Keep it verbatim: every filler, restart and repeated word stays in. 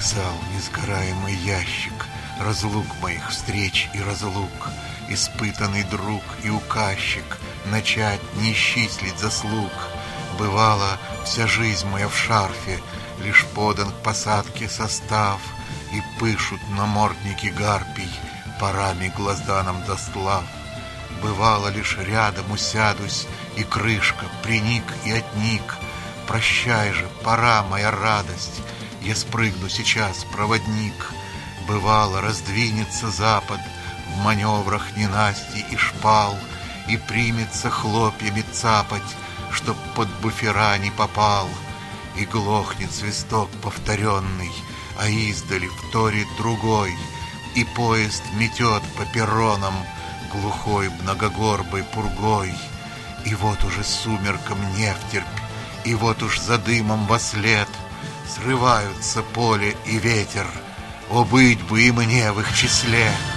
Угасал несгораемый ящик разлук моих встреч и разлук. Испытанный друг и указчик, начать не исчислить заслуг. Бывало, вся жизнь моя в шарфе, лишь подан к посадке состав, и пышут намордники гарпий, парами глазданам достлав. Бывало, лишь рядом усядусь, и крышка приник и отник. Прощай же, пора, моя радость, я спрыгну сейчас, проводник. Бывало, раздвинется запад в маневрах ненасти и шпал, и примется хлопьями цапать, чтоб под буфера не попал. И глохнет свисток повторенный, а издали вторит другой, и поезд метет по перронам глухой многогорбой пургой. И вот уже сумерком невтерпь, и вот уж за дымом вослед срываются поле и ветер. О, быть бы и мне в их числе!